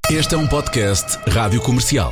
Este é um podcast Rádio Comercial.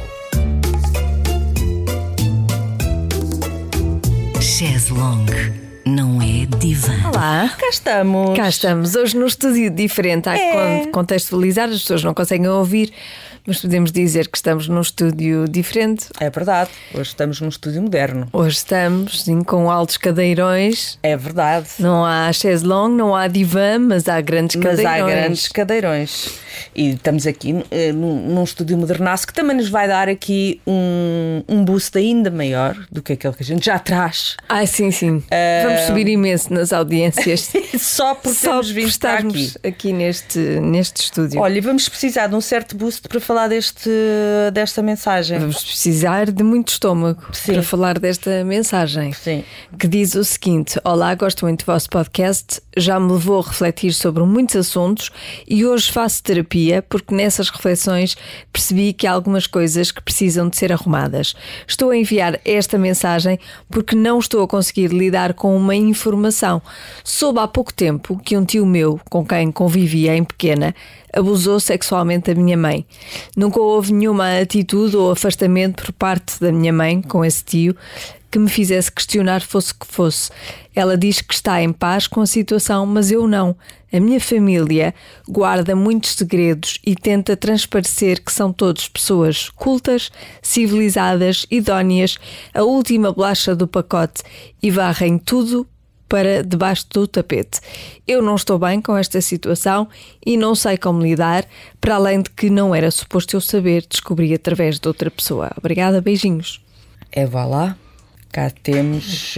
Chaise Longue não é divã. Olá, cá estamos. Cá estamos, hoje num estúdio diferente. Há que contextualizar, as pessoas não conseguem ouvir, mas podemos dizer que estamos num estúdio diferente. É verdade, hoje estamos num estúdio moderno. Hoje estamos sim, com altos cadeirões. É verdade. Não há chaise longue, não há divã, mas há grandes cadeirões. Mas há grandes cadeirões. E estamos aqui num estúdio modernaço que também nos vai dar aqui um boost ainda maior do que aquele que a gente já traz. Sim. Vamos subir imenso nas audiências. Só por termos vindo estarmos aqui neste estúdio. Olha, vamos precisar de um certo boost para falar desta mensagem. Vamos precisar de muito estômago para falar desta mensagem. Sim. Que diz o seguinte: olá, gosto muito do vosso podcast, já me levou a refletir sobre muitos assuntos e hoje faço terapia porque nessas reflexões percebi que há algumas coisas que precisam de ser arrumadas. Estou a enviar esta mensagem porque não estou a conseguir lidar com uma informação. Soube há pouco tempo que um tio meu, com quem convivia em pequena, abusou sexualmente da minha mãe. Nunca houve nenhuma atitude ou afastamento por parte da minha mãe com esse tio que me fizesse questionar fosse o que fosse. Ela diz que está em paz com a situação, mas eu não. A minha família guarda muitos segredos e tenta transparecer que são todos pessoas cultas, civilizadas, idóneas, a última bolacha do pacote e varrem tudo para debaixo do tapete. Eu não estou bem com esta situação e não sei como lidar, para além de que não era suposto eu saber, descobri através de outra pessoa. Obrigada, beijinhos. Vá lá. Cá temos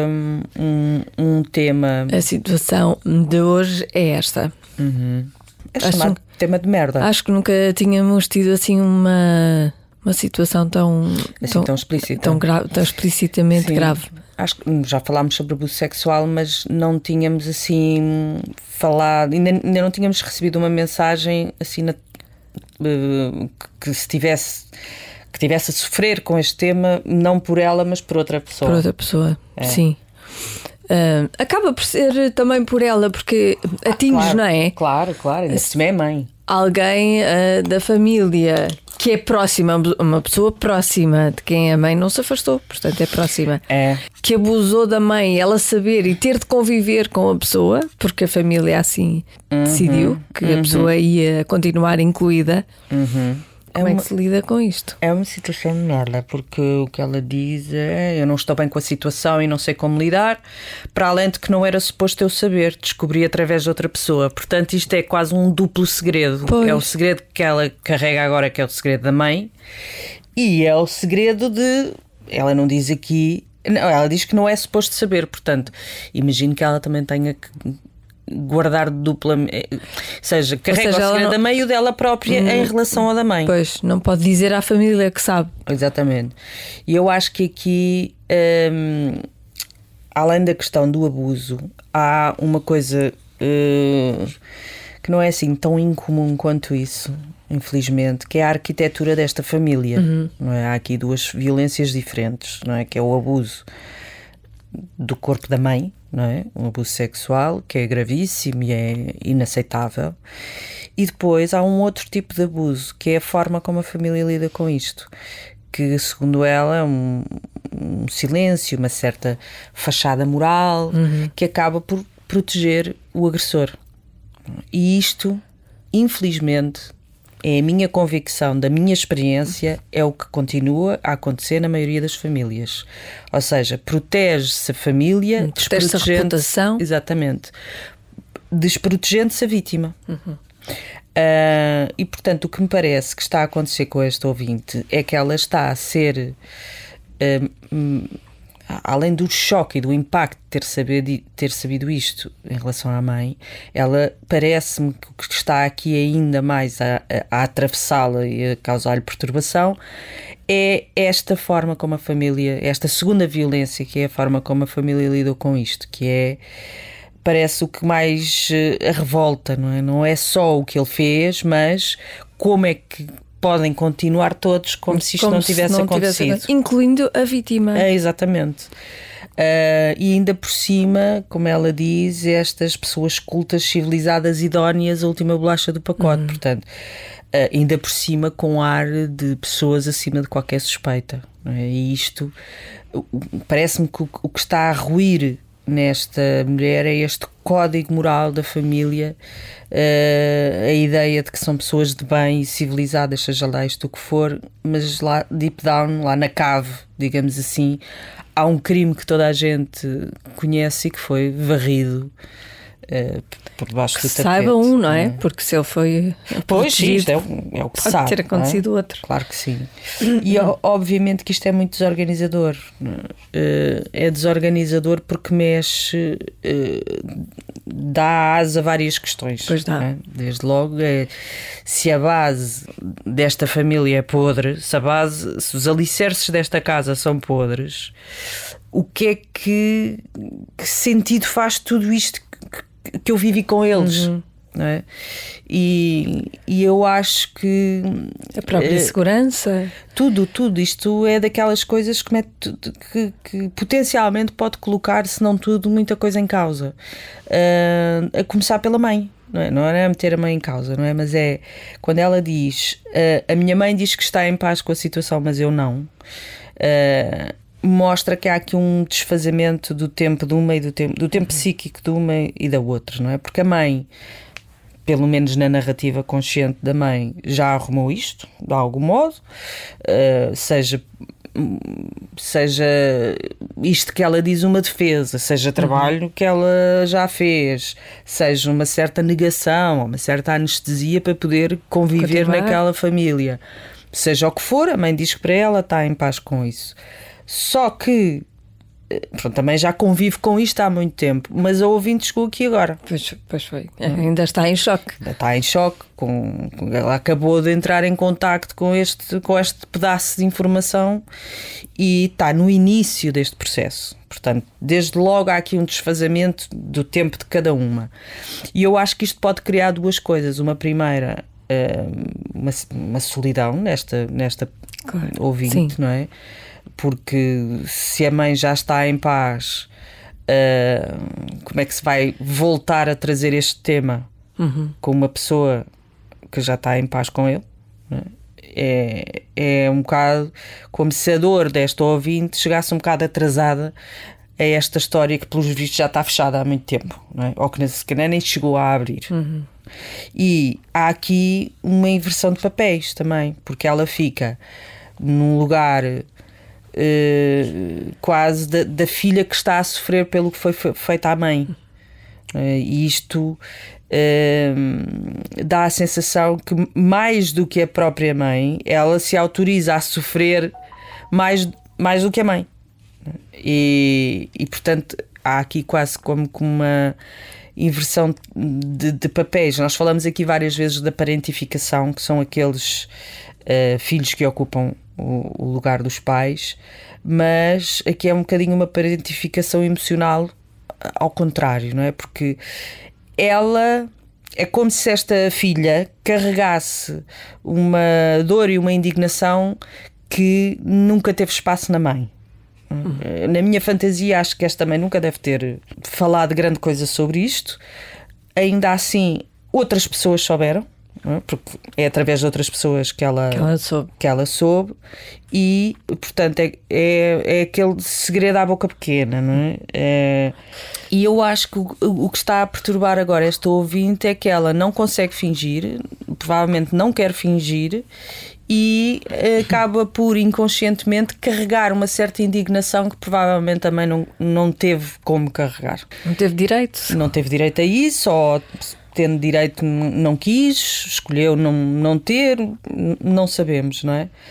um tema. A situação de hoje é esta. É chamado tema de merda. Acho que nunca tínhamos tido assim uma situação tão explícita. Tão explicitamente grave. Acho que já falámos sobre abuso sexual, mas não tínhamos assim falado, ainda não tínhamos recebido uma mensagem assim que tivesse a sofrer com este tema, não por ela, mas por outra pessoa. Por outra pessoa, sim. Acaba por ser também por ela, porque atinges, claro, não é? Claro, ainda se é mãe. Alguém da família que é próxima, uma pessoa próxima de quem a mãe não se afastou, portanto é próxima, que abusou da mãe, ela saber e ter de conviver com a pessoa, porque a família assim decidiu que a pessoa ia continuar incluída. Como é que se lida com isto? É uma situação de merda, porque o que ela diz é: eu não estou bem com a situação e não sei como lidar, para além de que não era suposto eu saber, descobri através de outra pessoa. Portanto, isto é quase um duplo segredo. Pois. É o segredo que ela carrega agora, que é o segredo da mãe, e é o segredo de... Ela não diz aqui... Não, ela diz que não é suposto saber, portanto, imagino que ela também tenha que guardar duplamente, ou seja, carrega o segredo da mãe e o dela própria em relação ao da mãe. Pois, não pode dizer à família que sabe. Exatamente. E eu acho que aqui, além da questão do abuso, há uma coisa que não é assim tão incomum quanto isso, infelizmente, que é a arquitetura desta família. Não é? Há aqui duas violências diferentes, não é? Que é o abuso do corpo da mãe, não é? Um abuso sexual que é gravíssimo e é inaceitável, e depois há um outro tipo de abuso que é a forma como a família lida com isto, que segundo ela é um silêncio, uma certa fachada moral que acaba por proteger o agressor. E isto, infelizmente, é a minha convicção, da minha experiência, é o que continua a acontecer na maioria das famílias. Ou seja, protege-se a família, protege-se a reputação. Exatamente. Desprotegendo-se a vítima. E, portanto, o que me parece que está a acontecer com este ouvinte é que ela está a ser... além do choque e do impacto de ter sabido isto em relação à mãe, ela parece-me que o que está aqui ainda mais a atravessá-la e a causar-lhe perturbação é esta forma como a família, esta segunda violência, que é a forma como a família lidou com isto, que é, parece o que mais a revolta, não é? Não é só o que ele fez, mas como é que podem continuar todos como se isto não tivesse acontecido. Incluindo a vítima. Exatamente. E ainda por cima, como ela diz, estas pessoas cultas, civilizadas, idóneas, a última bolacha do pacote. Portanto, ainda por cima com ar de pessoas acima de qualquer suspeita, não é? E isto parece-me que o que está a ruir nesta mulher é este código moral da família, a ideia de que são pessoas de bem e civilizadas, seja lá isto o que for, mas lá deep down, lá na cave, digamos assim, há um crime que toda a gente conhece e que foi varrido por debaixo do tapete. Saiba não é? Porque se ele foi pois, isto é o que pode sabe, ter acontecido outro. Claro que sim. E obviamente que isto é muito desorganizador. É desorganizador porque mexe, dá asa a várias questões. Pois dá. É? Desde logo, se a base desta família é podre, se os alicerces desta casa são podres, o que é que sentido faz tudo isto que eu vivi com eles? Não é? E eu acho que a própria segurança, tudo isto é daquelas coisas que potencialmente pode colocar, se não tudo, muita coisa em causa, a começar pela mãe. Não é meter a mãe em causa, não é? Mas é quando ela diz a minha mãe diz que está em paz com a situação, mas eu não, mostra que há aqui um desfazamento do tempo de uma e do tempo psíquico de uma e da outra, não é? Porque a mãe, pelo menos na narrativa consciente da mãe, já arrumou isto, de algum modo, seja isto que ela diz uma defesa, seja trabalho que ela já fez, seja uma certa negação, uma certa anestesia para poder conviver naquela família. Seja o que for, a mãe diz que para ela está em paz com isso. Só que pronto, também já convive com isto há muito tempo, mas a ouvinte chegou aqui agora. Pois foi. Ainda está em choque. Está em choque. Ela acabou de entrar em contacto com este pedaço de informação e está no início deste processo. Portanto, desde logo há aqui um desfazamento do tempo de cada uma. E eu acho que isto pode criar duas coisas. Uma primeira, uma solidão nesta claro, ouvinte, sim. Não é? Porque se a mãe já está em paz, como é que se vai voltar a trazer este tema com uma pessoa que já está em paz com ele? Não é? É um bocado como se a dor desta ouvinte chegasse um bocado atrasada a esta história que pelos vistos já está fechada há muito tempo, não é? Ou que se calhar nem chegou a abrir. E há aqui uma inversão de papéis também, porque ela fica num lugar quase da filha que está a sofrer pelo que foi feito à mãe. E isto dá a sensação que, mais do que a própria mãe, ela se autoriza a sofrer mais do que a mãe. E portanto, há aqui quase como uma inversão de papéis. Nós falamos aqui várias vezes da parentificação, que são aqueles filhos que ocupam o lugar dos pais, mas aqui é um bocadinho uma parentificação emocional ao contrário, não é? Porque ela é como se esta filha carregasse uma dor e uma indignação que nunca teve espaço na mãe. Na minha fantasia, acho que esta mãe nunca deve ter falado grande coisa sobre isto. Ainda assim, outras pessoas souberam, porque é através de outras pessoas que ela soube, e portanto é aquele segredo à boca pequena, não é? E eu acho que o que está a perturbar agora esta ouvinte é que ela não consegue fingir, provavelmente não quer fingir, e acaba por inconscientemente carregar uma certa indignação que provavelmente também não teve como carregar. Não teve direito. Não teve direito a isso, ou tendo direito não quis, escolheu não ter, não sabemos, não é?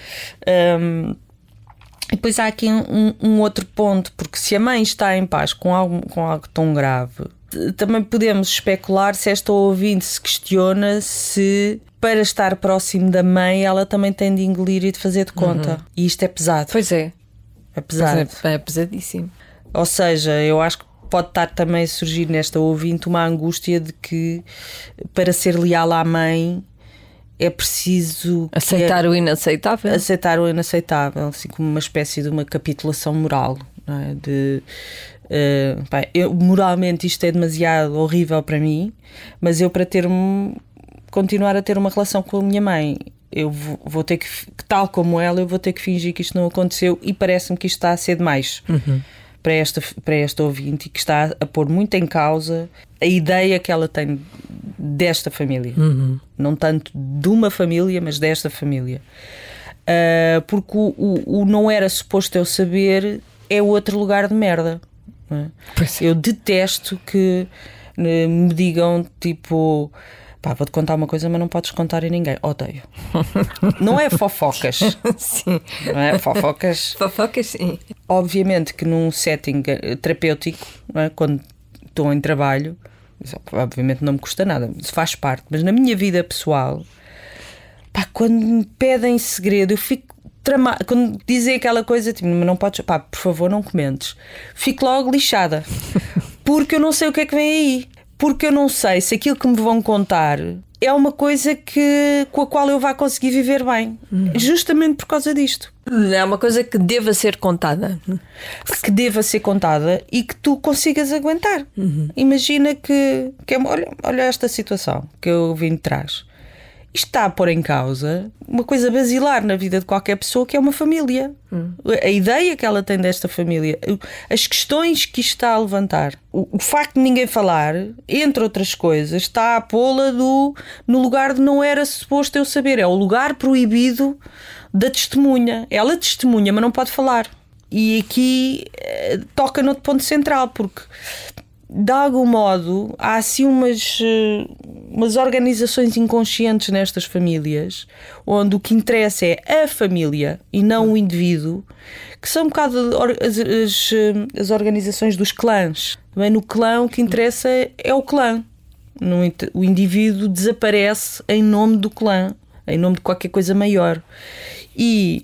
E depois há aqui um outro ponto, porque se a mãe está em paz com algo tão grave, também podemos especular se esta ouvinte se questiona se, para estar próximo da mãe, ela também tem de engolir e de fazer de conta. E isto é pesado. Pois é. É pesado. É pesadíssimo. Ou seja, eu acho que pode estar também a surgir nesta ouvinte uma angústia de que, para ser leal à mãe, é preciso aceitar o inaceitável. Aceitar o inaceitável, assim como uma espécie de uma capitulação moral, não é? Moralmente isto é demasiado horrível para mim, mas eu, para ter continuar a ter uma relação com a minha mãe, eu vou ter que, tal como ela, eu vou ter que fingir que isto não aconteceu, e parece-me que isto está a ser demais para esta ouvinte, e que está a pôr muito em causa a ideia que ela tem desta família. Não tanto de uma família, mas desta família. Porque o não era suposto eu saber é outro lugar de merda. Não é? Eu detesto que me digam tipo... Pá, vou-te contar uma coisa, mas não podes contar a ninguém. Odeio. Não é fofocas. Sim. Não é fofocas. Fofocas, sim. Obviamente que num setting terapêutico, não é? Quando estou em trabalho, isso, obviamente não me custa nada, isso faz parte. Mas na minha vida pessoal, pá, quando me pedem segredo, eu fico tramada. Quando dizem aquela coisa, tipo, não podes, pá, por favor, não comentes. Fico logo lixada. Porque eu não sei o que é que vem aí. Porque eu não sei se aquilo que me vão contar é uma coisa com a qual eu vá conseguir viver bem. Justamente por causa disto. É uma coisa que deva ser contada. Que deva ser contada e que tu consigas aguentar. Imagina que olha esta situação que eu vim de trás. Isto está a pôr em causa uma coisa basilar na vida de qualquer pessoa, que é uma família. A ideia que ela tem desta família, as questões que isto está a levantar, o facto de ninguém falar, entre outras coisas, está a pô-la no lugar de não era suposto eu saber. É o lugar proibido da testemunha. Ela testemunha, mas não pode falar. E aqui toca no ponto central, porque de algum modo há assim umas organizações inconscientes nestas famílias, onde o que interessa é a família e não o indivíduo, que são um bocado as organizações dos clãs. Também no clã o que interessa é o clã. O indivíduo desaparece em nome do clã, em nome de qualquer coisa maior. E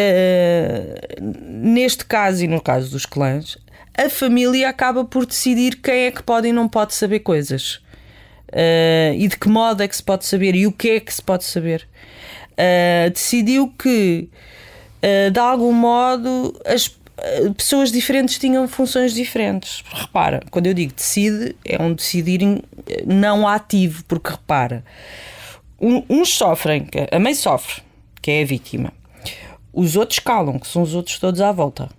neste caso e no caso dos clãs, a família acaba por decidir quem é que pode e não pode saber coisas. E de que modo é que se pode saber e o que é que se pode saber. Decidiu que, de algum modo, as pessoas diferentes tinham funções diferentes. Repara, quando eu digo decide, é um decidir não ativo, porque repara, uns sofrem, a mãe sofre, que é a vítima. Os outros calam, que são os outros todos à volta.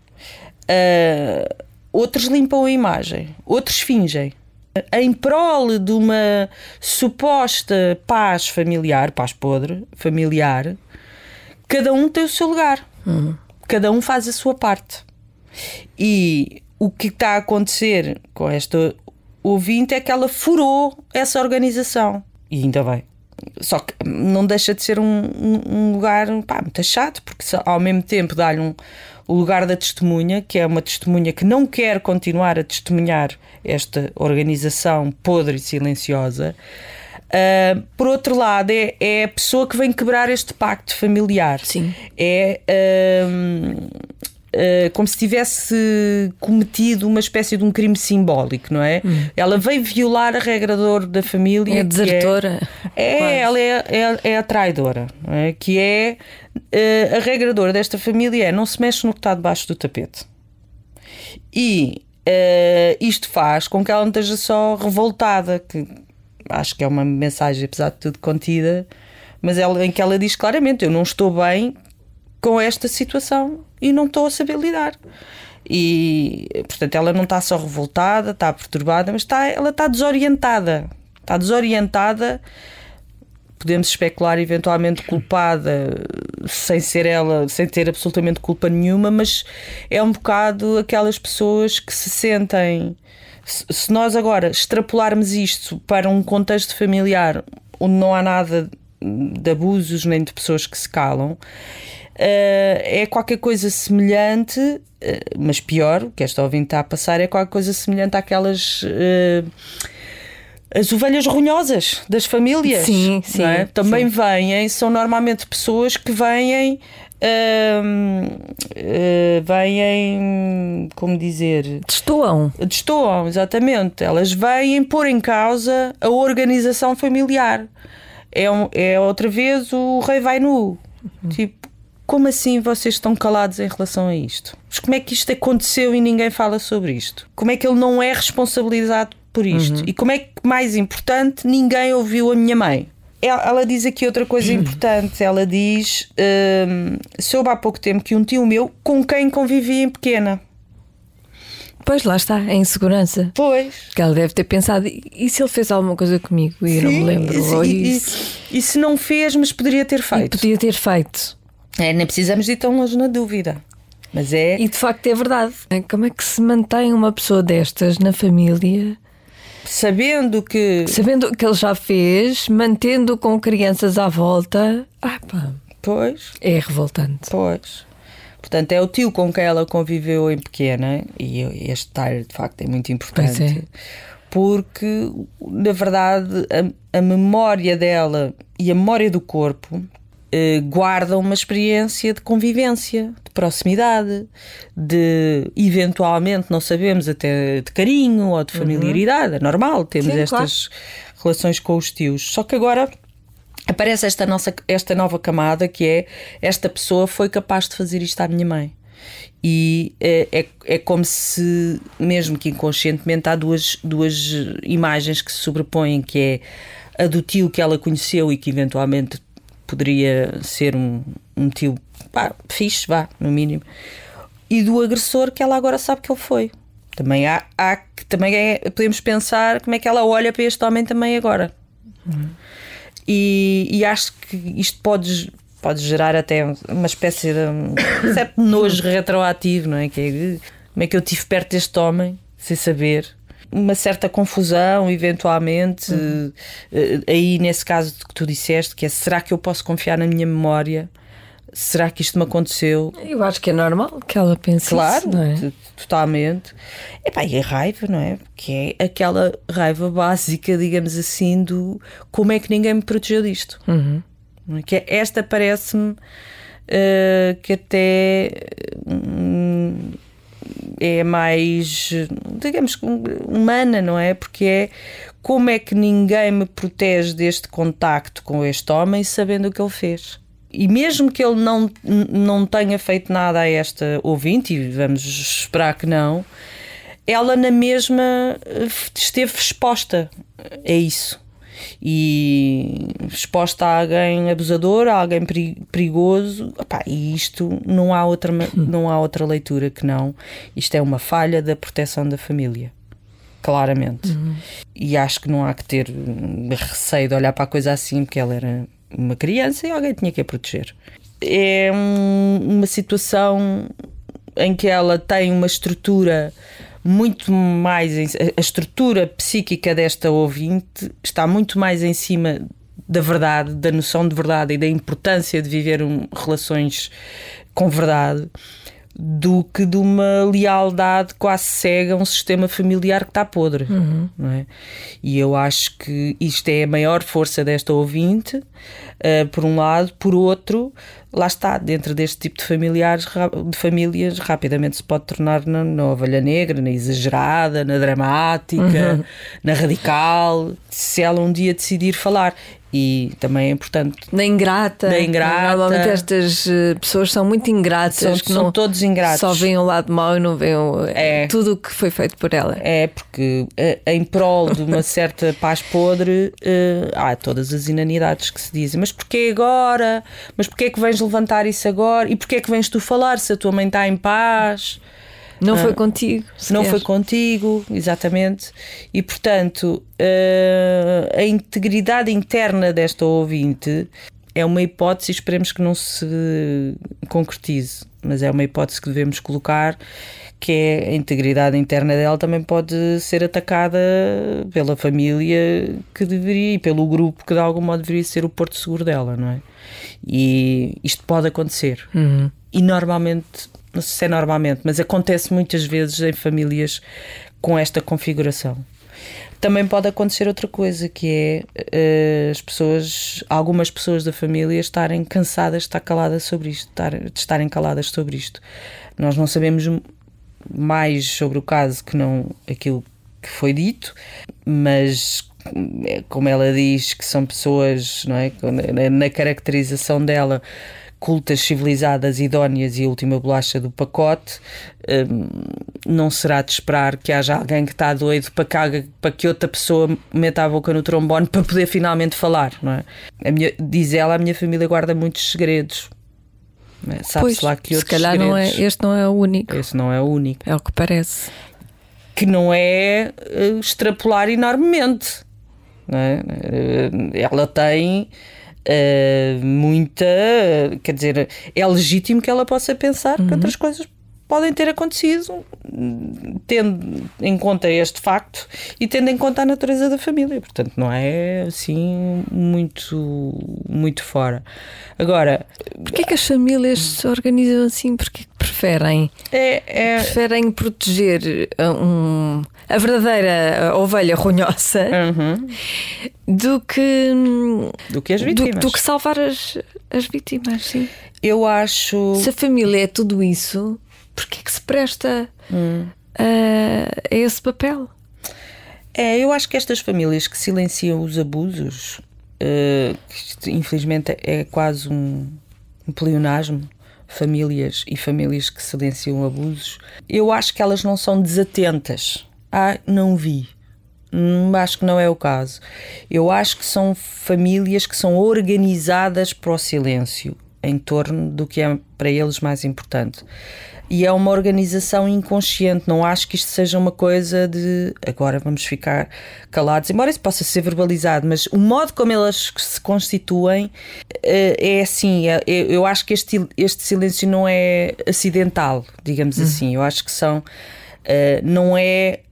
Outros limpam a imagem, outros fingem. Em prol de uma suposta paz familiar, paz podre, familiar, cada um tem o seu lugar. Cada um faz a sua parte. E o que está a acontecer com esta ouvinte é que ela furou essa organização. E ainda bem. Só que não deixa de ser um lugar, pá, muito chato, porque ao mesmo tempo dá-lhe o lugar da testemunha, que é uma testemunha que não quer continuar a testemunhar esta organização podre e silenciosa. Por outro lado, é a pessoa que vem quebrar este pacto familiar. Sim. É como se tivesse cometido uma espécie de um crime simbólico, não é? Ela veio violar a regra de ouro da família. É a desertora. Ela é a traidora, não é? Que é a regra de ouro desta família é não se mexe no que está debaixo do tapete. E isto faz com que ela não esteja só revoltada, que acho que é uma mensagem, apesar de tudo, contida, mas em que ela diz claramente: eu não estou bem com esta situação e não estou a saber lidar. E, portanto, ela não está só revoltada, está perturbada, mas ela está desorientada. Está desorientada, podemos especular eventualmente culpada, sem ser ela, sem ter absolutamente culpa nenhuma, mas é um bocado aquelas pessoas que se sentem... Se nós agora extrapolarmos isto para um contexto familiar onde não há nada de abusos nem de pessoas que se calam, é qualquer coisa semelhante, mas pior, o que esta ouvinte está a passar, é qualquer coisa semelhante àquelas as ovelhas runhosas das famílias. Sim, sim, não é? Também sim. São normalmente pessoas que vêm, como dizer... Destoam, exatamente. Elas vêm pôr em causa a organização familiar. É outra vez o rei vai nu. Tipo, como assim vocês estão calados em relação a isto? Mas como é que isto aconteceu e ninguém fala sobre isto? Como é que ele não é responsabilizado por isto? E como é que, mais importante, ninguém ouviu a minha mãe? ela diz aqui outra coisa importante. Ela diz: soube há pouco tempo que um tio meu com quem convivia em pequena. Pois, lá está, a insegurança. Pois. Que ela deve ter pensado: e se ele fez alguma coisa comigo e eu não me lembro? E se não fez, mas poderia ter feito? Podia ter feito. Nem precisamos de ir tão longe na dúvida. Mas é. E de facto é verdade. Como é que se mantém uma pessoa destas na família? Sabendo o que ele já fez, mantendo com crianças à volta. Pois. É revoltante. Pois. Portanto, é o tio com quem ela conviveu em pequena, e este detalhe de facto é muito importante, porque na verdade a memória dela e a memória do corpo guardam uma experiência de convivência, de proximidade, de eventualmente, não sabemos, até de carinho ou de familiaridade. É normal, temos estas relações com os tios. Só que agora aparece esta nova camada, que é: esta pessoa foi capaz de fazer isto à minha mãe. E é como se, mesmo que inconscientemente, há duas imagens que se sobrepõem, que é a do tio que ela conheceu e que eventualmente poderia ser um tio fixe, no mínimo, e do agressor que ela agora sabe que ele foi. Também podemos pensar como é que ela olha para este homem também agora. E acho que isto pode gerar até uma espécie de um certo nojo retroativo, não é? Como é que eu estive perto deste homem sem saber? Uma certa confusão, eventualmente. Aí, nesse caso que tu disseste, que é: será que eu posso confiar na minha memória? Será que isto me aconteceu? Eu acho que é normal que ela pense claro, isso, não é? Totalmente. E a raiva, não é? Que é aquela raiva básica, digamos assim, do como é que ninguém me protegeu disto. Que esta parece-me que até é mais, digamos, humana, não é? Porque é: como é que ninguém me protege deste contacto com este homem sabendo o que ele fez? E mesmo que ele não tenha feito nada a esta ouvinte, e vamos esperar que não, ela na mesma esteve exposta a isso. E exposta a alguém abusador, a alguém perigoso. E isto não há outra leitura que não. Isto é uma falha da proteção da família. Claramente. E acho que não há que ter receio de olhar para a coisa assim, porque ela era uma criança e alguém tinha que a proteger. É uma situação em que ela tem uma estrutura muito mais... A estrutura psíquica desta ouvinte está muito mais em cima da verdade, da noção de verdade e da importância de viver relações com verdade, do que de uma lealdade quase cega a um sistema familiar que está podre. Não é? E eu acho que isto é a maior força desta ouvinte, por um lado. Por outro, lá está, dentro deste tipo de famílias, rapidamente se pode tornar na ovelha negra, na exagerada, na dramática, na radical, se ela um dia decidir falar. E também é importante. Na ingrata. Normalmente estas pessoas são muito ingratas. São todos ingratos. Só veem o lado mau e não veem tudo o que foi feito por ela. É, porque em prol de uma certa paz podre, há todas as inanidades que se dizem. Mas porquê agora? Mas porquê é que vens levantar isso agora? E porquê é que vens tu falar se a tua mãe está em paz? Não foi contigo. Não foi contigo, exatamente. E, portanto, a integridade interna desta ouvinte é uma hipótese, esperemos que não se concretize, mas é uma hipótese que devemos colocar, que é: a integridade interna dela também pode ser atacada pela família que deveria, e pelo grupo que de algum modo deveria ser o porto seguro dela, não é? E isto pode acontecer. E normalmente... Não sei se é normalmente, mas acontece muitas vezes em famílias com esta configuração. Também pode acontecer outra coisa, que é algumas pessoas da família estarem cansadas de estar caladas sobre isto, de estarem caladas sobre isto. Nós não sabemos mais sobre o caso que não aquilo que foi dito, mas como ela diz, que são pessoas, não é? Na caracterização dela, cultas, civilizadas, idóneas e a última bolacha do pacote, não será de esperar que haja alguém que está doido para que outra pessoa meta a boca no trombone para poder finalmente falar, não é? Diz ela, a minha família guarda muitos segredos. Sabe-se lá que outros se calhar segredos. Este não é o único. Esse não é o único. É o que parece. Que não é extrapolar enormemente, não é? Ela tem muita... Quer dizer, é legítimo que ela possa pensar que outras coisas podem ter acontecido, tendo em conta este facto e tendo em conta a natureza da família. Portanto, não é assim muito fora. Agora... Porquê que as famílias se organizam assim? Porquê que preferem proteger a verdadeira ovelha ronhosa do que as vítimas? Do que salvar as vítimas, sim. Eu acho... Se a família é tudo isso, porquê que se presta a esse papel? Eu acho que estas famílias que silenciam os abusos, que infelizmente é quase um pleonasmo, famílias que silenciam abusos, eu acho que elas não são desatentas. Não vi. Acho que não é o caso. Eu acho que são famílias que são organizadas para o silêncio em torno do que é para eles mais importante. E é uma organização inconsciente. Não acho que isto seja uma coisa de agora vamos ficar calados, embora isso possa ser verbalizado, mas o modo como elas se constituem é assim. Eu acho que este silêncio não é acidental, digamos assim. Eu acho que são... não é...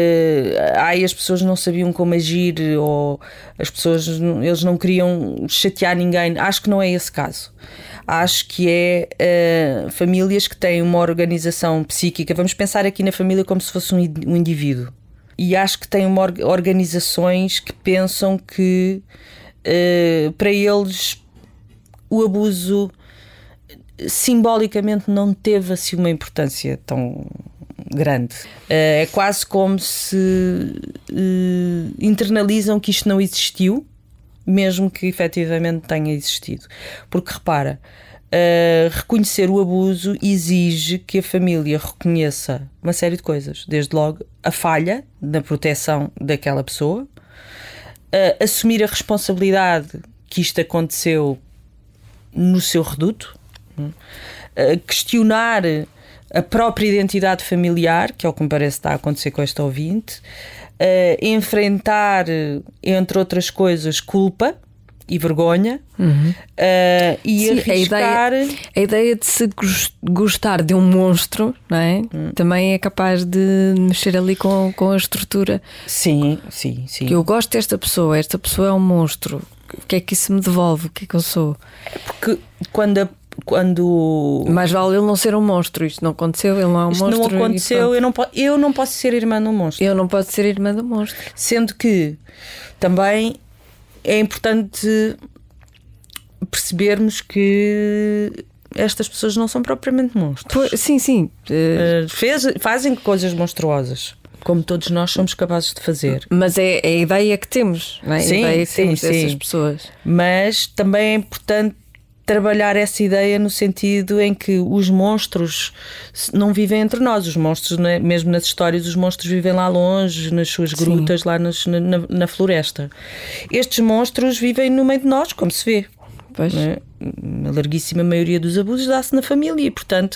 as pessoas não sabiam como agir, ou eles não queriam chatear ninguém. Acho que não é esse caso. Acho que é famílias que têm uma organização psíquica. Vamos pensar aqui na família como se fosse um indivíduo. E acho que têm organizações que pensam que para eles o abuso simbolicamente não teve assim uma importância tão grande. É quase como se internalizam que isto não existiu, mesmo que efetivamente tenha existido. Porque repara, reconhecer o abuso exige que a família reconheça uma série de coisas, desde logo a falha na proteção daquela pessoa, assumir a responsabilidade que isto aconteceu no seu reduto, questionar a própria identidade familiar, que é o que me parece estar a acontecer com este ouvinte, enfrentar, entre outras coisas, culpa e vergonha, e sim, arriscar... A ideia de se gostar de um monstro, não é? Também é capaz de mexer ali com a estrutura. Sim. Que eu gosto desta pessoa, esta pessoa é um monstro. O que é que isso me devolve? O que é que eu sou? É porque quando... Mais vale ele não ser um monstro. Isto não aconteceu, ele não é um monstro. Isto não aconteceu, eu não posso ser irmã do monstro. Eu não posso ser irmã do monstro. Sendo que também é importante percebermos que estas pessoas não são propriamente monstros. Sim. Fazem coisas monstruosas, como todos nós somos capazes de fazer. Mas é a ideia que temos, não é? Sim, a ideia que temos sim. dessas pessoas. Mas também é importante trabalhar essa ideia no sentido em que os monstros não vivem entre nós. Os monstros, mesmo nas histórias, os monstros vivem lá longe, nas suas grutas, lá na floresta. Estes monstros vivem no meio de nós, como se vê. Pois. A larguíssima maioria dos abusos dá-se na família e, portanto,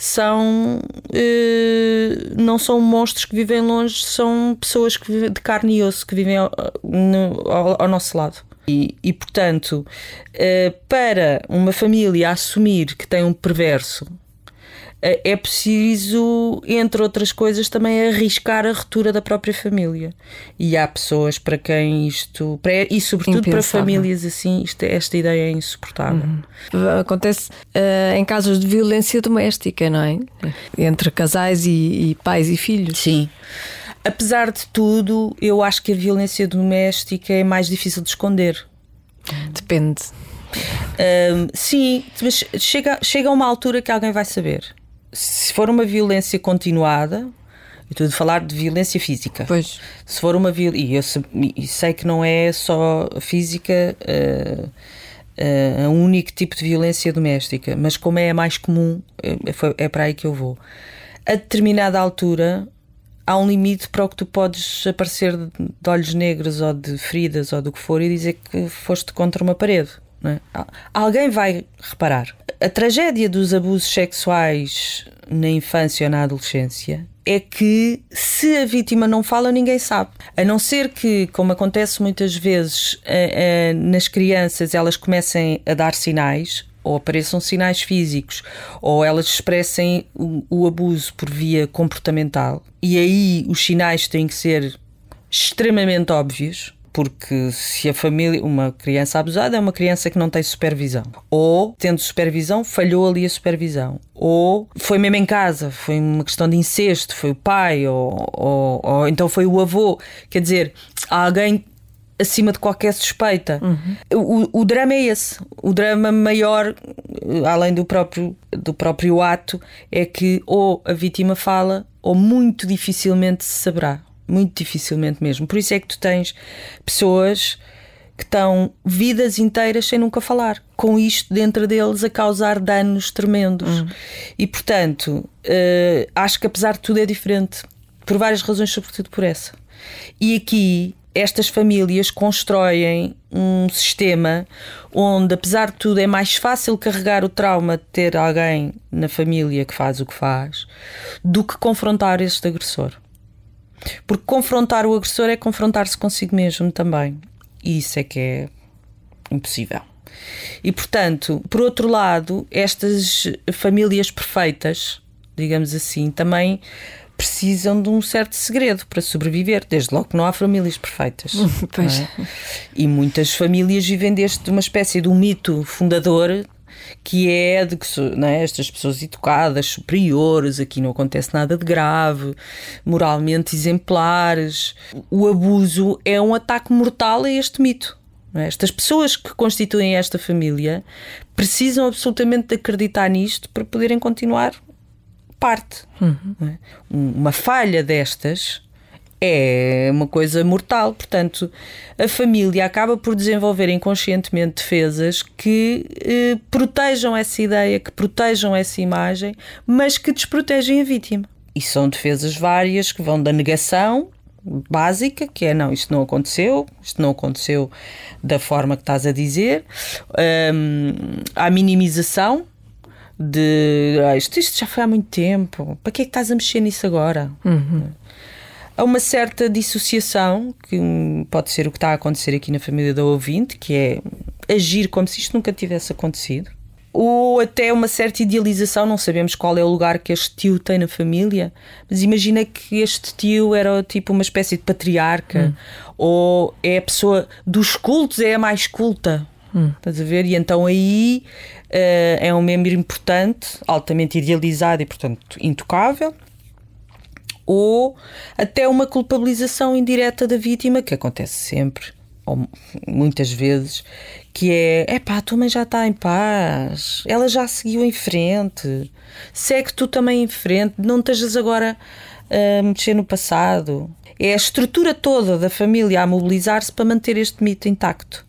não são monstros que vivem longe, são pessoas que vivem de carne e osso, que vivem ao nosso lado. E, portanto, para uma família assumir que tem um perverso, é preciso, entre outras coisas, também arriscar a ruptura da própria família. E há pessoas para quem isto... E sobretudo impensável. Para famílias assim, esta ideia é insuportável. Acontece em casos de violência doméstica, não é? Entre casais e pais e filhos. Sim. Apesar de tudo, eu acho que a violência doméstica é mais difícil de esconder. Depende. Sim, mas chega a uma altura que alguém vai saber. Se for uma violência continuada, eu estou a falar de violência física. Pois. Se for uma violência, e eu sei que não é só física, um único tipo de violência doméstica, mas como é a mais comum, é para aí que eu vou. A determinada altura há um limite para o que tu podes aparecer de olhos negros ou de feridas ou do que for e dizer que foste contra uma parede, não é? Alguém vai reparar. A tragédia dos abusos sexuais na infância ou na adolescência é que se a vítima não fala, ninguém sabe. A não ser que, como acontece muitas vezes nas crianças, elas comecem a dar sinais, ou apareçam sinais físicos, ou elas expressem o abuso por via comportamental. E aí os sinais têm que ser extremamente óbvios, porque se a família, uma criança abusada é uma criança que não tem supervisão, ou tendo supervisão, falhou ali a supervisão, ou foi mesmo em casa, foi uma questão de incesto, foi o pai, ou então foi o avô. Quer dizer, alguém acima de qualquer suspeita. O drama é esse. O drama maior, além do próprio ato, é que ou a vítima fala ou muito dificilmente se saberá. Muito dificilmente mesmo. Por isso é que tu tens pessoas que estão vidas inteiras sem nunca falar, com isto dentro deles a causar danos tremendos. E portanto, acho que apesar de tudo é diferente, por várias razões, sobretudo por essa. E aqui estas famílias constroem um sistema onde, apesar de tudo, é mais fácil carregar o trauma de ter alguém na família que faz o que faz do que confrontar este agressor. Porque confrontar o agressor é confrontar-se consigo mesmo também. E isso é que é impossível. E, portanto, por outro lado, estas famílias perfeitas, digamos assim, também precisam de um certo segredo para sobreviver. Desde logo que não há famílias perfeitas. Pois. Não é? E muitas famílias vivem de uma espécie de um mito fundador, que é de que, não é, estas pessoas educadas, superiores, aqui não acontece nada de grave, moralmente exemplares. O abuso é um ataque mortal a este mito. Não é? Estas pessoas que constituem esta família precisam absolutamente de acreditar nisto para poderem continuar parte. Não é? Uma falha destas é uma coisa mortal. Portanto, a família acaba por desenvolver inconscientemente defesas que protejam essa ideia, que protejam essa imagem, mas que desprotegem a vítima. E são defesas várias que vão da negação básica, que é não, isto não aconteceu da forma que estás a dizer, à minimização de isto já foi há muito tempo, para que é que estás a mexer nisso agora? Há uma certa dissociação, que pode ser o que está a acontecer aqui na família da ouvinte, que é agir como se isto nunca tivesse acontecido, ou até uma certa idealização. Não sabemos qual é o lugar que este tio tem na família, mas imagina que este tio era tipo uma espécie de patriarca, ou é a pessoa dos cultos, é a mais culta. Estás a ver? E então aí é um membro importante, altamente idealizado e, portanto, intocável. Ou até uma culpabilização indireta da vítima, que acontece sempre, ou muitas vezes, que é pá, a tua mãe já está em paz, ela já seguiu em frente, segue tu também em frente, não estejas agora a mexer no passado. É a estrutura toda da família a mobilizar-se para manter este mito intacto.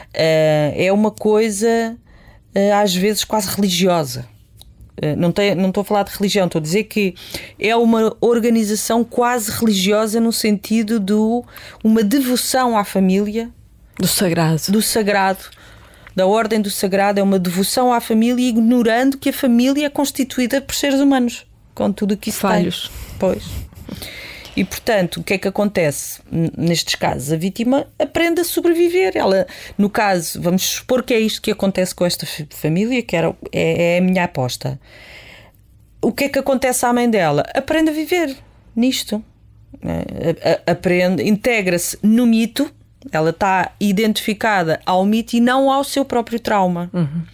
É uma coisa, às vezes, quase religiosa. Não estou a falar de religião, estou a dizer que é uma organização quase religiosa no sentido de uma devoção à família. Do sagrado. Da ordem do sagrado, é uma devoção à família, ignorando que a família é constituída por seres humanos, com tudo o que isso falhos. Tem. Pois. E, portanto, o que é que acontece nestes casos? A vítima aprende a sobreviver. Ela, no caso, vamos supor que é isto que acontece com esta família, que é a minha aposta. O que é que acontece à mãe dela? Aprende a viver nisto. Aprende, integra-se no mito. Ela está identificada ao mito e não ao seu próprio trauma.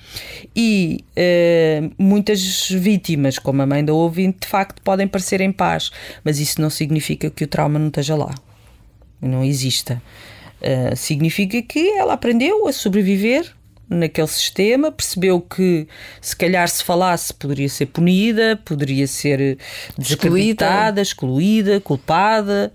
E muitas vítimas, como a mãe da ouvinte, de facto podem parecer em paz, mas isso não significa que o trauma não esteja lá, não exista. Significa que ela aprendeu a sobreviver naquele sistema, percebeu que se calhar se falasse poderia ser punida, poderia ser desacreditada, excluída, culpada,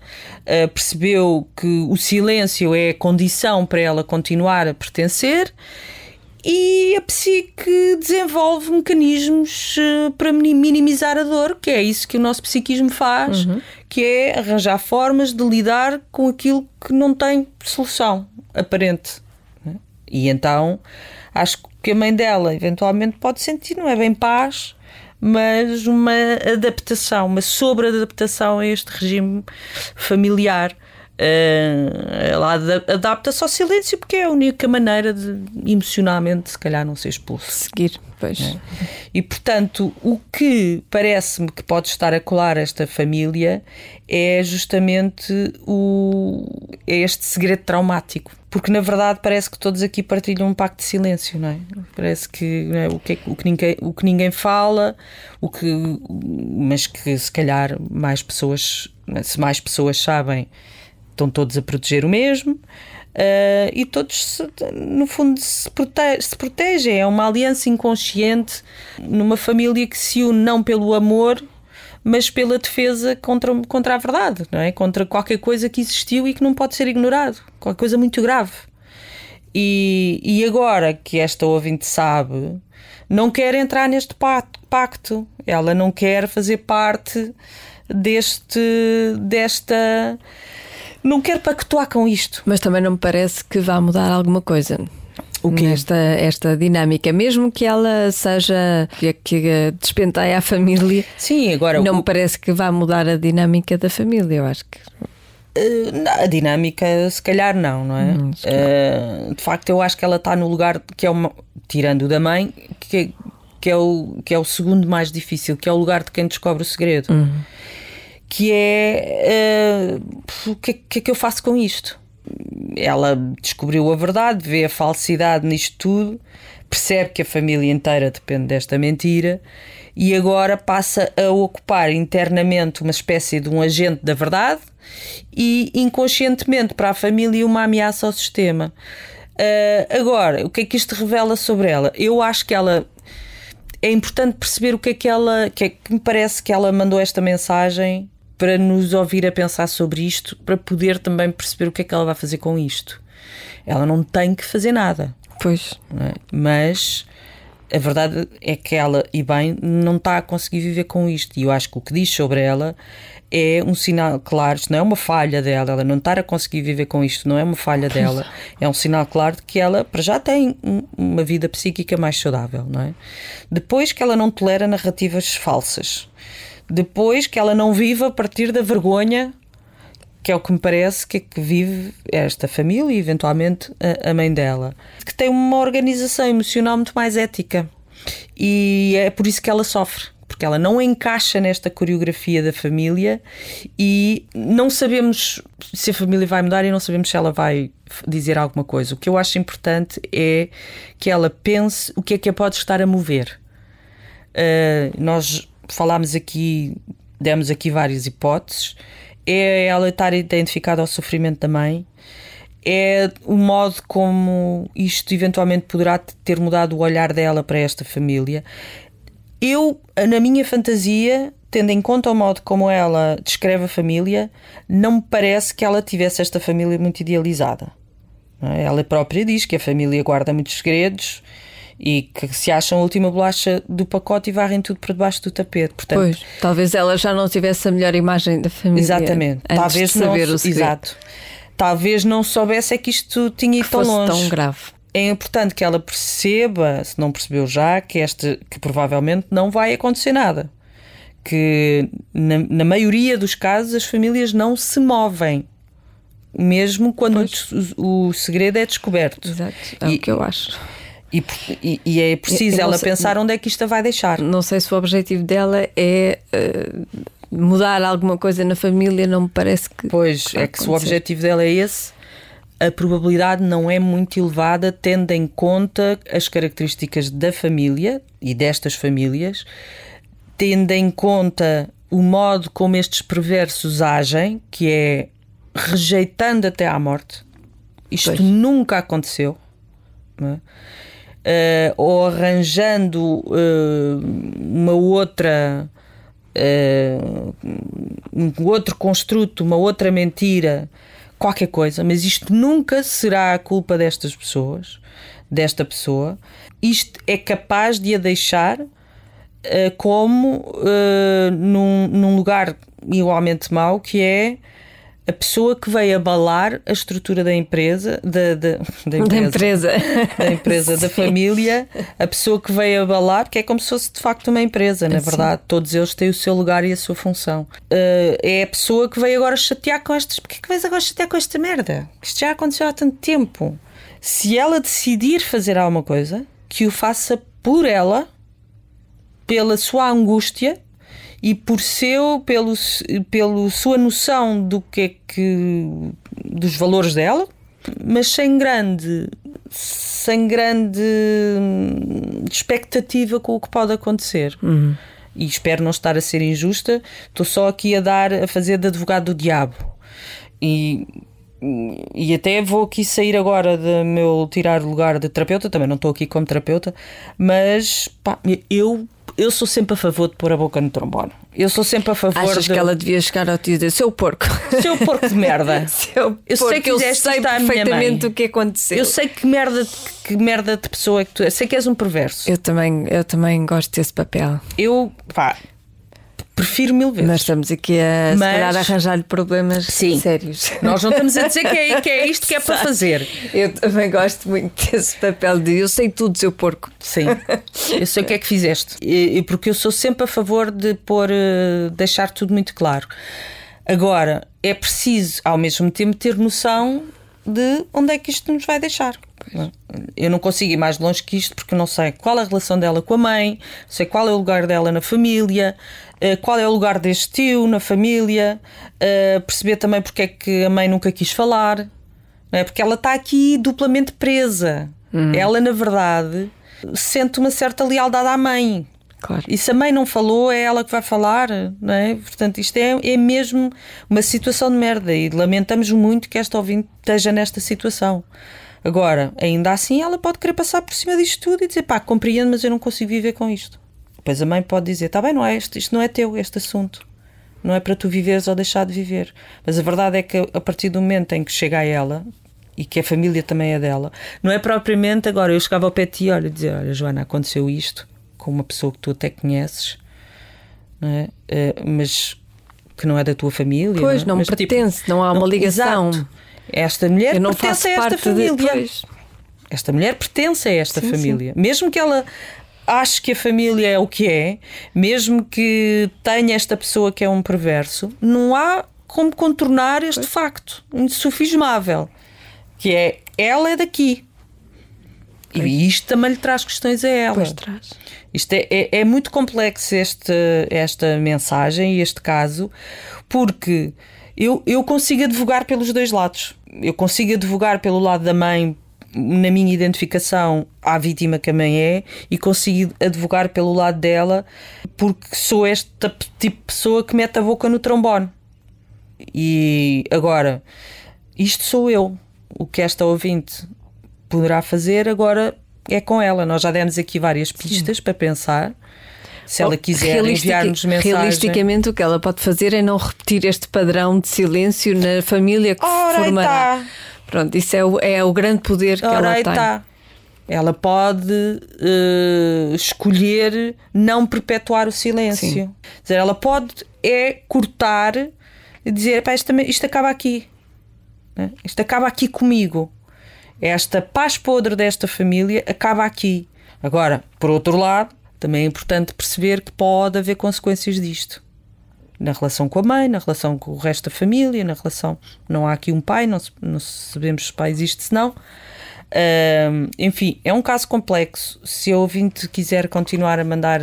percebeu que o silêncio é a condição para ela continuar a pertencer e a psique desenvolve mecanismos para minimizar a dor, que é isso que o nosso psiquismo faz, que é arranjar formas de lidar com aquilo que não tem solução aparente. E então acho que a mãe dela eventualmente pode sentir, não é bem paz, mas uma adaptação, uma sobreadaptação a este regime familiar. Ela adapta-se ao silêncio porque é a única maneira de emocionalmente se calhar não ser expulso. Seguir, pois. E portanto o que parece-me que pode estar a colar esta família é justamente este segredo traumático, porque na verdade parece que todos aqui partilham um pacto de silêncio, não é? Parece que, não é? o que ninguém fala, mas que se calhar se mais pessoas sabem, estão todos a proteger o mesmo, e todos, no fundo, se protegem. É uma aliança inconsciente numa família que se une não pelo amor, mas pela defesa contra a verdade, não é? Contra qualquer coisa que existiu e que não pode ser ignorado, qualquer coisa muito grave. E agora que esta ouvinte sabe, não quer entrar neste pacto, ela não quer fazer parte desta... Não quero pactuar com isto. Mas também não me parece que vá mudar alguma coisa. O quê? Esta dinâmica, mesmo que ela seja que despenteie a família. Sim, agora não me parece que vá mudar a dinâmica da família. Eu acho que a dinâmica se calhar não é? De facto eu acho que ela está no lugar que é tirando o da mãe, que é o segundo mais difícil, que é o lugar de quem descobre o segredo. Que é o que é que eu faço com isto? Ela descobriu a verdade, vê a falsidade nisto tudo, percebe que a família inteira depende desta mentira e agora passa a ocupar internamente uma espécie de um agente da verdade e inconscientemente para a família uma ameaça ao sistema. Agora, o que é que isto revela sobre ela? Eu acho que ela... É importante perceber o que é que me parece que ela mandou esta mensagem para nos ouvir a pensar sobre isto, para poder também perceber o que é que ela vai fazer com isto. Ela não tem que fazer nada. Pois. Não é? Mas a verdade é que ela, e bem, não está a conseguir viver com isto. E eu acho que o que diz sobre ela é um sinal claro, isto não é uma falha dela, ela não estar a conseguir viver com isto não é uma falha dela, é um sinal claro de que ela para já tem uma vida psíquica mais saudável, não é? Depois que ela não tolera narrativas falsas. Depois que ela não vive a partir da vergonha, que é o que me parece que vive esta família e eventualmente a mãe dela, que tem uma organização emocional muito mais ética e é por isso que ela sofre, porque ela não encaixa nesta coreografia da família e não sabemos se a família vai mudar e não sabemos se ela vai dizer alguma coisa. O que eu acho importante é que ela pense o que é que a pode estar a mover. Nós falámos aqui, demos aqui várias hipóteses. É ela estar identificada ao sofrimento da mãe, é o modo como isto eventualmente poderá ter mudado o olhar dela para esta família. Eu, na minha fantasia, tendo em conta o modo como ela descreve a família, não me parece que ela tivesse esta família muito idealizada. Ela própria diz que a família guarda muitos segredos e que se acham a última bolacha do pacote e varrem tudo por debaixo do tapete. Portanto, pois, talvez ela já não tivesse a melhor imagem da família. Exatamente. Talvez de saber o segredo. Exato. Talvez não soubesse é que isto tinha ido tão longe. Tão grave. É importante que ela perceba, se não percebeu já, que provavelmente não vai acontecer nada. Que na maioria dos casos as famílias não se movem, mesmo quando o segredo é descoberto. Exato, é o que eu acho. E é preciso ela pensar onde é que isto a vai deixar. Não sei se o objetivo dela é mudar alguma coisa na família, não me parece que... Pois, é que se o objetivo dela é esse, a probabilidade não é muito elevada, tendo em conta as características da família e destas famílias, tendo em conta o modo como estes perversos agem, que é rejeitando até à morte. Isto pois. Nunca aconteceu, não é? Ou arranjando um outro construto, uma outra mentira, qualquer coisa, mas isto nunca será a culpa destas pessoas, desta pessoa, isto é capaz de a deixar como num lugar igualmente mau, que é a pessoa que veio abalar a estrutura da empresa, da família, a pessoa que veio abalar, porque é como se fosse de facto uma empresa, na verdade, todos eles têm o seu lugar e a sua função. É a pessoa que veio agora chatear com estas. Porquê que vais agora chatear com esta merda? Isto já aconteceu há tanto tempo. Se ela decidir fazer alguma coisa, que o faça por ela, pela sua angústia e pela sua noção do que é dos valores dela, mas sem grande expectativa com o que pode acontecer. E espero não estar a ser injusta, estou só aqui a fazer de advogado do diabo. E até vou aqui sair agora tirar o lugar de terapeuta, também não estou aqui como terapeuta, mas pá, eu sou sempre a favor de pôr a boca no trombone. Eu sou sempre a favor. Achas que ela devia chegar ao tio e dizer: seu porco de merda. Eu sei que eu sei perfeitamente o que aconteceu. Eu sei que merda de pessoa é que tu és. Sei que és um perverso. Eu também gosto desse papel. Prefiro 1000 vezes. Nós estamos aqui a arranjar-lhe problemas sérios. Nós não estamos a dizer que é isto que é para fazer. Eu também gosto muito desse papel de eu sei tudo, seu porco. Sim, eu sei o que é que fizeste. Porque eu sou sempre a favor de deixar tudo muito claro. Agora, é preciso ao mesmo tempo ter noção de onde é que isto nos vai deixar. Eu não consigo ir mais longe que isto, porque eu não sei qual é a relação dela com a mãe, não sei qual é o lugar dela na família, qual é o lugar deste tio na família, perceber também porque é que a mãe nunca quis falar, não é? Porque ela está aqui duplamente presa. Ela, na verdade, sente uma certa lealdade à mãe. Claro. E se a mãe não falou, é ela que vai falar, não é? Portanto, isto é mesmo uma situação de merda, e lamentamos muito que esta ouvinte esteja nesta situação. Agora, ainda assim, ela pode querer passar por cima disto tudo e dizer: pá, compreendo, mas eu não consigo viver com isto. Depois a mãe pode dizer: tá bem, não é isto não é teu, este assunto. Não é para tu viveres ou deixar de viver. Mas a verdade é que a partir do momento em que chega a ela, e que a família também é dela, não é propriamente agora eu chegava ao pé de ti e dizer: olha, Joana, aconteceu isto com uma pessoa que tu até conheces, não é? Mas que não é da tua família. Pois, não me pertence, não há uma ligação. Exato. Esta mulher pertence a esta família. Esta mulher pertence a esta família. Sim. Mesmo que ela ache que a família é o que é, mesmo que tenha esta pessoa que é um perverso, não há como contornar este facto insufismável, que é: ela é daqui. Pois. E isto também lhe traz questões a ela. Pois traz. Isto é muito complexo, esta mensagem e este caso, porque eu consigo advogar pelos dois lados. Eu consigo advogar pelo lado da mãe, na minha identificação à vítima que a mãe é, e consigo advogar pelo lado dela, porque sou este tipo de pessoa que mete a boca no trombone. E agora, isto sou eu. O que esta ouvinte poderá fazer agora é com ela. Nós já demos aqui várias pistas para pensar. Se ela quiser enviar-nos mensagem. Realisticamente, o que ela pode fazer é não repetir este padrão de silêncio na família que formará. Tá. Pronto, isso é o grande poder que ela tem. Tá. Ela pode escolher não perpetuar o silêncio. Sim. Quer dizer, ela pode cortar e dizer: pá, isto acaba aqui. Isto acaba aqui comigo. Esta paz podre desta família acaba aqui. Agora, por outro lado, também é importante perceber que pode haver consequências disto. Na relação com a mãe, na relação com o resto da família, na relação... Não há aqui um pai, não sabemos se o pai existe, se não. Enfim, é um caso complexo. Se a ouvinte quiser continuar a mandar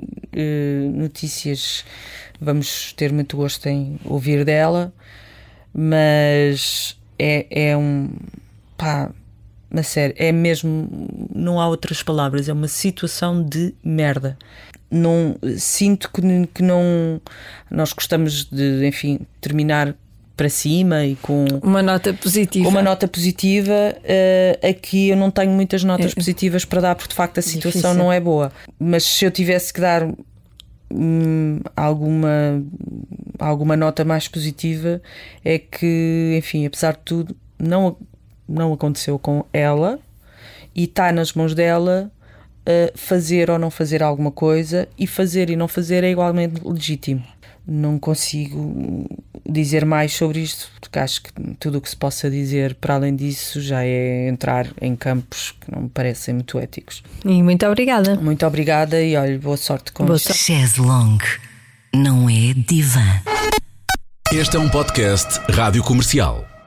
notícias, vamos ter muito gosto em ouvir dela. Mas é um... Pá, mas sério, é mesmo, não há outras palavras, é uma situação de merda. Não, sinto que não, nós gostamos de, enfim, terminar para cima e com uma nota positiva. Aqui eu não tenho muitas notas positivas para dar, porque de facto a situação não é boa. Mas se eu tivesse que dar alguma nota mais positiva, é que, enfim, apesar de tudo, não aconteceu com ela, e está nas mãos dela fazer ou não fazer alguma coisa, e fazer e não fazer é igualmente legítimo. Não consigo dizer mais sobre isto, porque acho que tudo o que se possa dizer para além disso já é entrar em campos que não me parecem muito éticos. E muito obrigada. Muito obrigada e olha, boa sorte com isto. Chaise longue não é divã. Este é um podcast Rádio Comercial.